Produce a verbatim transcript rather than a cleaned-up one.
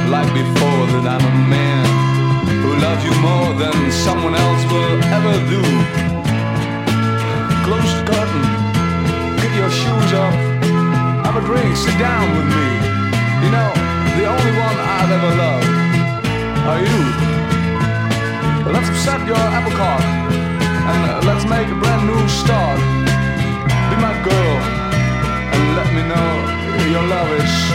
like before, that I'm a man who loves you more than someone else will ever do. Close the curtain, get your shoes off, have a drink, sit down with me. You know, the only one I've ever loved are you. Let's upset your apple cart and uh, let's make a brand new start. Be my girl and let me know your love is